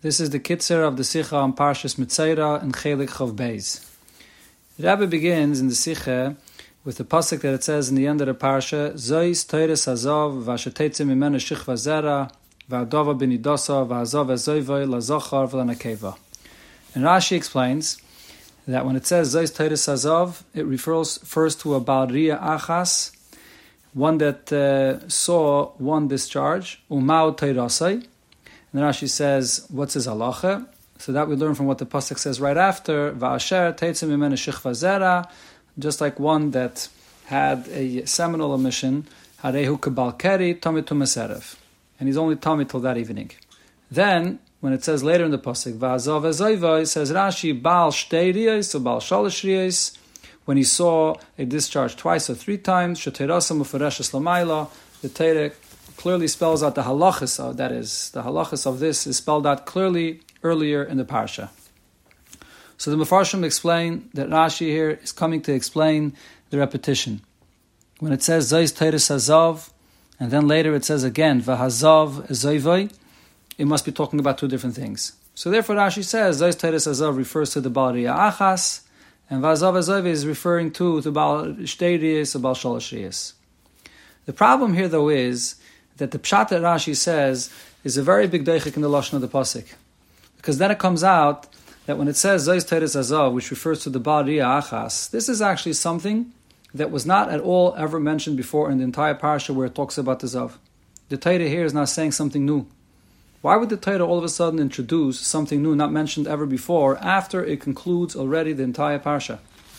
This is the Kitzer of the Sikha on Parshas Mitzaira and Chelik Chav Beis. The Rebbe begins in the Sikha with the pasuk that it says in the end of the Parsha, Zois Teires Hazav v'ashetetzim imenu shichva zera v'adova b'nidosa v'hazav ezoivoi lazachar v'lanakeva. And Rashi explains that when it says Zois Teires Hazav, it refers first to a Baal Riya Achas, one that saw one discharge, Umau Teirasai. And Rashi says, what's his halacha? So that we learn from what the pasuk says right after, Va'asher teitzim imenu shichva zera, just like one that had a seminal emission, Harehu kabal keri tamid tumaserev. And he's only tamid till that evening. Then, when it says later in the pasuk, Va'azav ezoivai, says Rashi, Baal shtei riyos, or Baal shalosh riyos, when he saw a discharge twice or three times, Sheterasa mufareshes lamayla, the Torah clearly spells out the halachas of, that is, the halachas of this is spelled out clearly earlier in the parsha. So the Mefarshim explain that Rashi here is coming to explain the repetition. When it says Zois Teires Hazav, and then later it says again V'hazav Ezoivoi, it must be talking about two different things. So therefore Rashi says Zois Teires Hazav refers to the Baal Riya Achas, and V'hazav Ezoivoi is referring to the Baal Shtei Riyos or Baal Shalosh Riyos. The problem here though is that the pshat that Rashi says is a very big deichik in the lashon of the pasuk, because then it comes out that when it says Zois Teires Hazav, which refers to the Baal Riya Achas, this is actually something that was not at all ever mentioned before in the entire parsha where it talks about the Zav. The Torah here is not saying something new. Why would the Torah all of a sudden introduce something new, not mentioned ever before, after it concludes already the entire parsha?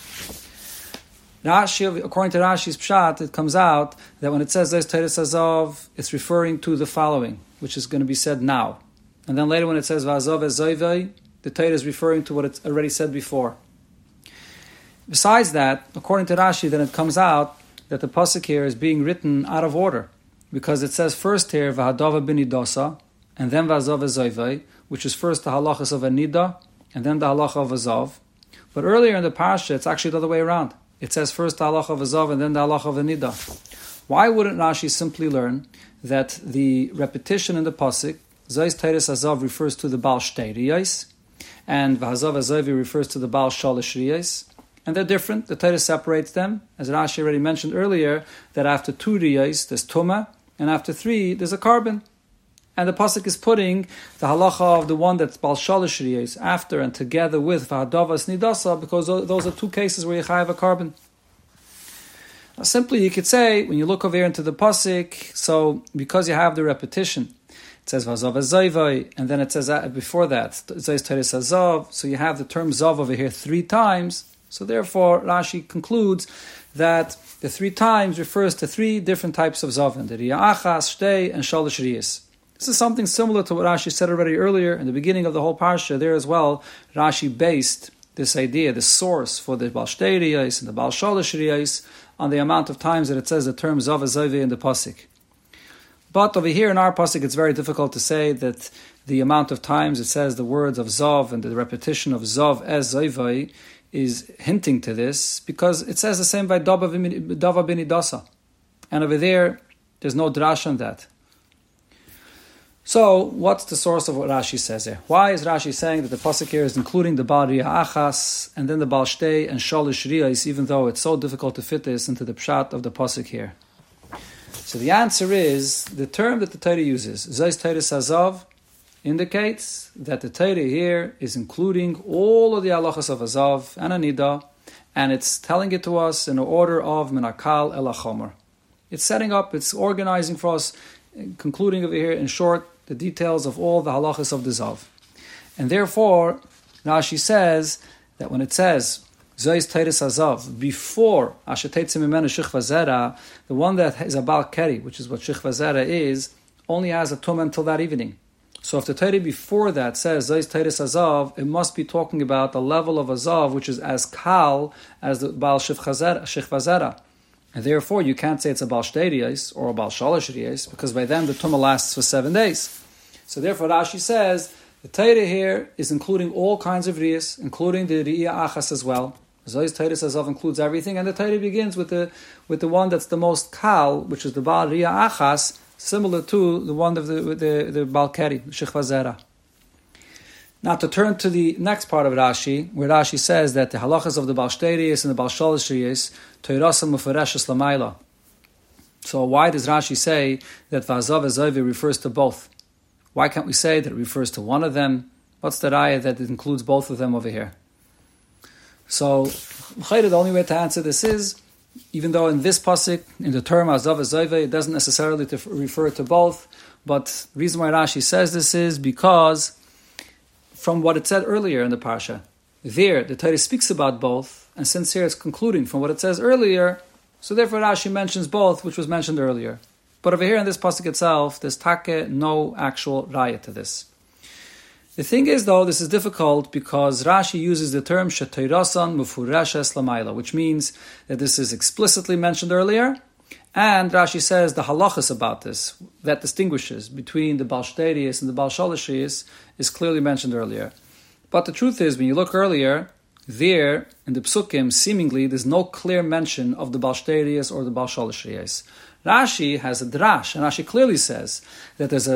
Rashi, according to Rashi's pshat, it comes out that when it says Zois Teires Hazav, it's referring to the following, which is going to be said now. And then later when it says V'hazav ezoivoi, the Torah is referring to what it's already said before. Besides that, according to Rashi, then it comes out that the pasuk here is being written out of order, because it says first here V'hadava b'nidosa, and then V'hazav ezoivoi, which is first the halachas of a nida, and then the halacha of a zav. But earlier in the parsha, it's actually the other way around. It says first the halacha of a zav and then the halacha of a nida. Why wouldn't Rashi simply learn that the repetition in the pasuk, Zois Teires Hazav refers to the Baal Shtei Riyos, and V'hazav Ezoivoi refers to the Baal Shalosh Riyos, and they're different. The Torah separates them, as Rashi already mentioned earlier, that after 2 Riyos there's Tumah, and after 3 there's a carbon. And the pasuk is putting the halacha of the one that's Baal Shalosh Riyos after and together with V'hadavas Nidasa, because those are 2 cases where you have a carbon. Now, simply you could say, when you look over here into the pasuk, so because you have the repetition, it says V'hazav ezoivoi, and then it says before that Zois Teires Hazav, so you have the term Zav over here 3 times. So therefore Rashi concludes that the 3 times refers to 3 different types of Zavin, the Riya Achas, Shtei, and Shalosh Riyos. This is something similar to what Rashi said already earlier in the beginning of the whole parsha. There as well, Rashi based this idea, the source for the Baal Shtei Riyos and the Baal Shalosh Riyos on the amount of times that it says the term Zav ezoivoi in the pasuk. But over here in our pasuk, it's very difficult to say that the amount of times it says the words of Zav and the repetition of Zav ezoivoi is hinting to this, because it says the same by Dava b'nidasa. And over there's no drash on that. So, what's the source of what Rashi says here? Why is Rashi saying that the pasuk here is including the Baal Riya Achas and then the Baal Shtei and Shalosh Riyos, even though it's so difficult to fit this into the pshat of the pasuk here? So the answer is, the term that the Torah uses, Zois Teires Hazav, indicates that the Torah here is including all of the halachas of a zav and a nida, and it's telling it to us in the order of Menakal el Achomer. It's setting up, it's organizing for us, concluding over here in short, the details of all the halachas of the zav. And therefore, Rashi says that when it says Zois Teires Hazav before Ashetetzim imenu shichva zera, the one that is a Baal Keri, which is what shichva zera is, only has a tumah until that evening. So if the Torah before that says Zois Teires Hazav, it must be talking about the level of a zav which is as kal as the Baal shichva zera. And therefore, you can't say it's a Baal Shtei Riyos or a Baal Shalosh Riyos, because by then the tumah lasts for 7 days. So therefore, Rashi says the Torah here is including all kinds of Riyos, including the Riya Achas as well. Zois Teires Hazav includes everything, and the Torah begins with the one that's the most kal, which is the Baal Riya Achas, similar to the one of the Baal Keri, Shichva Zera. Now to turn to the next part of Rashi, where Rashi says that the halachas of the Baal Shteiris and the Baal Shalosh Riyos, Toirasa Mufareshes Lamaila. So why does Rashi say that Va'azav Ezoivi refers to both? Why can't we say that it refers to one of them? What's the raya that it includes both of them over here? So, the only way to answer this is, even though in this pasuk, in the term Azav Ezoivi, it doesn't necessarily refer to both, but the reason why Rashi says this is because from what it said earlier in the parsha, there the Torah speaks about both, and since here it's concluding from what it says earlier, so therefore Rashi mentions both, which was mentioned earlier. But over here in this pasuk itself, there's take no actual raya to this. The thing is, though, this is difficult because Rashi uses the term Shetoirasan Mufureshes Lamaila, which means that this is explicitly mentioned earlier, and Rashi says the halachas about this, that distinguishes between the Baal Shteiris and the Baal Shalosh Riyos, is clearly mentioned earlier. But the truth is, when you look earlier, there, in the Psukim, seemingly, there's no clear mention of the Baal Shteiris or the Baal Shalosh Riyos. Rashi has a drash, and Rashi clearly says that it's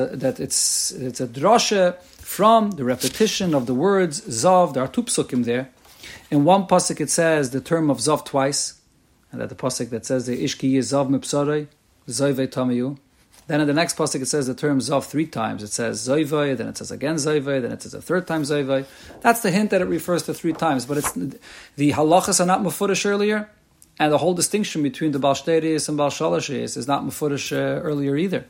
a drasha from the repetition of the words Zav. There are two Psukim there. In one pasuk it says the term of Zav twice, and that the pasuk that says the Ishki Zav Mipsarei, Zoivei Tamiyu. Then in the next pasuk it says the term Zav three times. It says Zoivei, then it says again Zoivei, then it says a third time Zoivei. That's the hint that it refers to three times, but it's the halachas are not mufurish earlier, and the whole distinction between the Baal Shteiris and Baal Shalosh Riyos is not mufurish earlier either.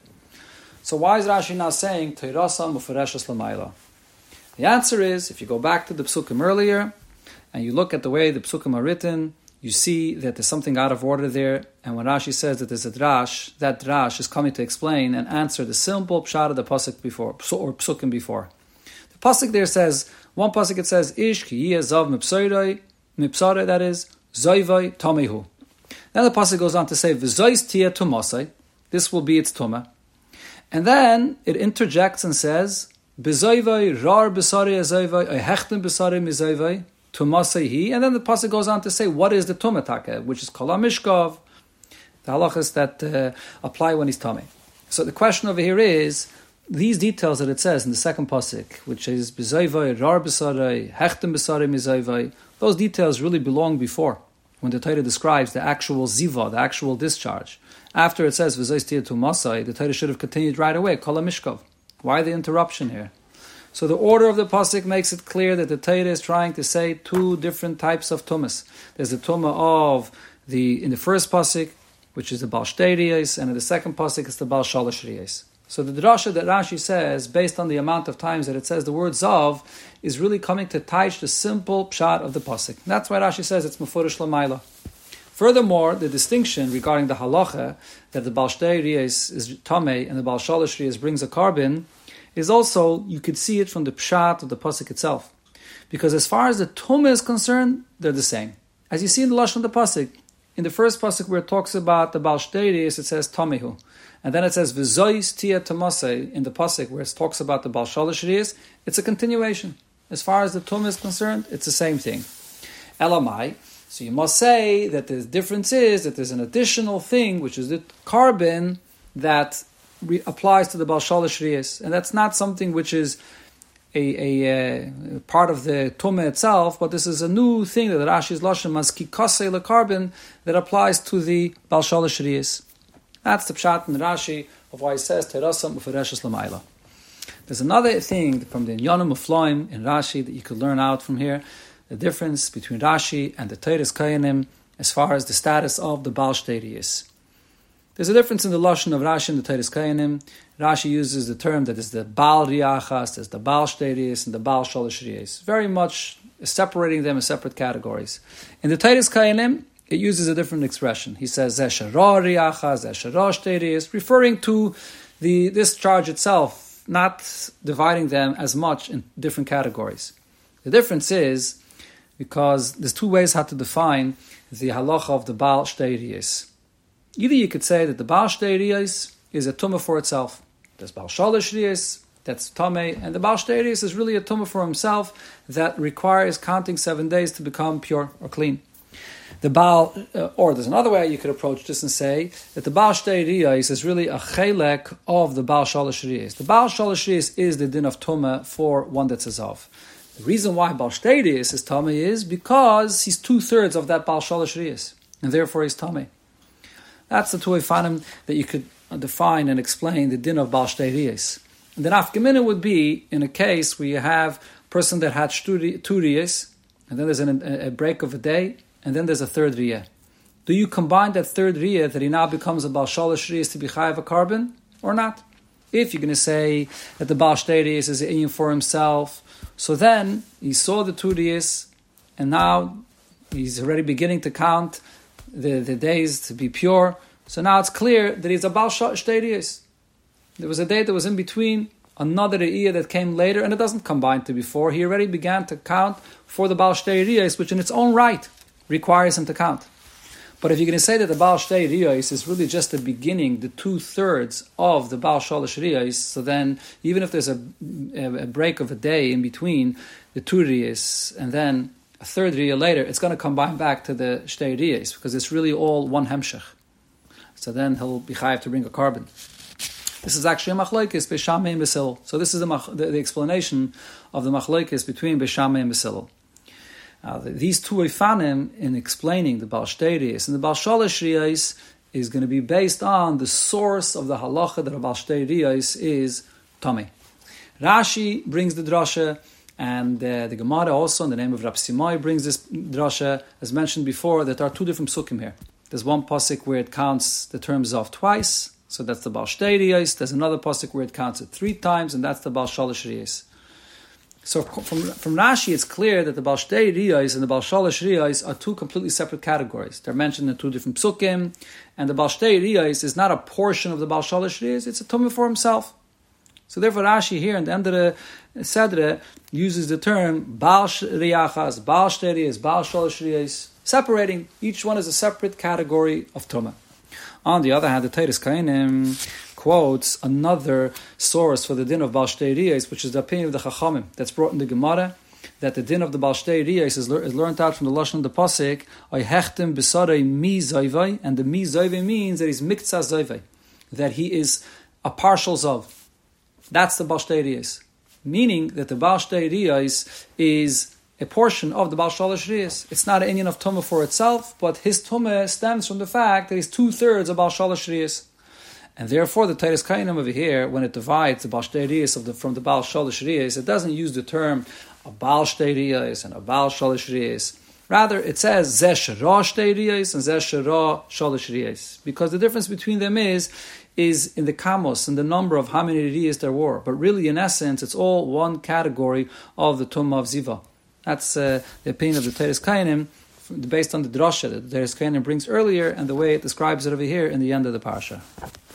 So why is Rashi now saying Teirasa Mufareshes Lamaila? The answer is, if you go back to the Psukim earlier, and you look at the way the Psukim are written, you see that there's something out of order there, and when Rashi says that there's a drash, that drash is coming to explain and answer the simple pshat of the pasuk before, or Psukim before. The pasuk there says, one pasuk it says, Ish ki yeh zav mipsarei, that is, Zoivai Tomehu. Then the pasuk goes on to say, V'zois tia tumasai, this will be its tumah. And then it interjects and says, B'zoivai rar b'sarei azoivai, hechten b'sarei mizoivai, tumasai hi. And then the pasuk goes on to say, what is the tumah taka, which is kol mishkav, the halachas that apply when he's tummy. So the question over here is, these details that it says in the second pasuk, which is B'zoivai rar b'sarei, hechten b'sarei mizoivai, those details really belong before, when the Torah describes the actual ziva, the actual discharge. After it says V'zois tia tumasai, the Torah should have continued right away, kol mishkav. Why the interruption here? So the order of the pasuk makes it clear that the Torah is trying to say two different types of tumas. There's the tumah of in the first pasuk, which is the Baal Shteiris, and in the second pasuk it's the Baal Shalosh Riyos. So the drasha that Rashi says, based on the amount of times that it says the word Zav, is really coming to touch the simple pshat of the pasuk. That's why Rashi says it's Mufurish Lamaila. Furthermore, the distinction regarding the halacha that the Baal Shteiris is tamei and the Baal Shalosh Riyos brings a carbon is also, you could see it from the pshat of the pasuk itself. Because as far as the tumah is concerned, they're the same. As you see in the lashon of the pasuk, in the first pasuk where it talks about the Baal Shteiris, it says tamehu. And then it says V'zois tia tamasei in the pasuk where it talks about the Baal Shalosh Riyos. It's a continuation. As far as the tumah is concerned, it's the same thing. Elamai. So you must say that the difference is that there's an additional thing, which is the carbon that applies to the Baal Shalosh Riyos. And that's not something which is a part of the tumah itself, but this is a new thing that Rashi's lashon as kikasei lekarbon that applies to the Baal Shalosh Riyos. That's the pshat in Rashi of why he says Teirasa Mufareshes Lamaila. There's another thing from the Inyanim Muflaim in Rashi that you could learn out from here, the difference between Rashi and the Teiras Kayanim as far as the status of the Baal Shteiris. There's a difference in the lashon of Rashi and the Teiras Kayanim. Rashi uses the term that is the Baal Riachas, there's the Baal Shteiris and the Baal Shalosh Riyos, very much separating them as separate categories. In the Teiras Kayanim, it uses a different expression. He says Zeshara Riachas, Zeshara Shteiris, referring to the discharge itself, not dividing them as much in different categories. The difference is because there's two ways how to define the halacha of the Baal Shteiris. Either you could say that the Baal Shteiris is a tumah for itself. There's Baal Shalosh Riyos, that's tamei, and the Baal Shteiris is really a tumah for himself that requires counting 7 days to become pure or clean. the Baal, or there's another way you could approach this and say that the Baal Shtei Riyos is really a chelek of the Baal Shalosh Riyos. The Baal Shalosh Riyos is the din of Tumah for one that's Azov. The reason why Baal Shtei Riyos is Tumah is because he's 2/3 of that Baal Shalosh Riyos, and therefore he's Tumah. That's the two Ifanim that you could define and explain the din of Baal Shtei Riyos. And the nafkamina would be in a case where you have a person that had 2 Riyos, and then there's a break of a day, and then there's a third Riyah. Do you combine that third Riyah that he now becomes a Baal Shalosh Riyos to be chayav a carbon, or not? If you're going to say that the Baal Shtei Riyos is an inyan for himself, so then he saw the 2 Riyos, and now he's already beginning to count the days to be pure. So now it's clear that he's a Baal Shtei Riyos. There was a day that was in between, another Riyah that came later, and it doesn't combine to before. He already began to count for the Baal Shtei Riyos, which in its own right requires him to count. But if you're going to say that the Baal Shtei Riyos is really just the beginning, the 2/3 of the Baal Shalosh Riyos, so then even if there's a break of a day in between the 2 Riyos and then a third Riyah later, it's going to combine back to the Shtei Riyos because it's really all one Hemshech. So then he'll be chayav to bring a carbon. This is actually a machlokes Beishamai and Beis Hillel. So this is the explanation of the machlokes between Beishamai and Beis Hillel. These two Ifanim in explaining the Baal Shtei Riyos and the Baal Shalosh Riyos is going to be based on the source of the halacha that a Baal Shtei Riyos is Tomei. Rashi brings the drasha, and the Gemara also in the name of Rab Simai brings this drasha, as mentioned before, that there are 2 different psukim here. There's one pasuk where it counts the terms of twice, so that's the Baal Shtei Riyos. There's another pasuk where it counts it 3 times, and that's the Baal Shalosh Riyos. So from Rashi, it's clear that the Baal Shtei Riyos and the Baal Shalosh Riyos are 2 completely separate categories. They're mentioned in 2 different psukim, and the Baal Shtei Riyos is not a portion of the Baal Shalosh Riyos, it's a tumah for himself. So therefore Rashi here in the end of the Sedre uses the term Baal Riyachas, Baal Shtei Riyos, Baal Shalosh Riyos, separating each one as a separate category of tumah. On the other hand, the Teiras Kainim quotes another source for the din of Baal Shtei Riyos, which is the opinion of the Chachamim that's brought in the Gemara, that the din of the Baal Shtei Riyos is learned out from the Lashon of the Pasuk, Oy hechtem b'sarei mi zayvai, and the mi zayvai means that he's miktzah zayvai, that he is a partial zav. That's the Baal Shtei Riyos. Meaning that the Baal Shtei Riyos is a portion of the Baal Shalosh Riyos. It's not an inyan of Tumah for itself, but his Tumah stems from the fact that he's 2/3 of Baal Shalosh Riyos. And therefore, the Teiras Kainim over here, when it divides the Baal Shtei Riyos from the Baal Shalosh Riyos, it doesn't use the term a Baal Shtei Riyos and a Baal Shalosh Riyos. Rather, it says Zeh Shera Shtei Riyos and Zeh Shera Shalosh Riyos. Because the difference between them is in the kamos, in the number of how many Riyos there were. But really, in essence, it's all one category of the Tumah of Ziva. That's the opinion of the Teiras Kainim, based on the drasha that the Teiras Kainim brings earlier and the way it describes it over here in the end of the parsha.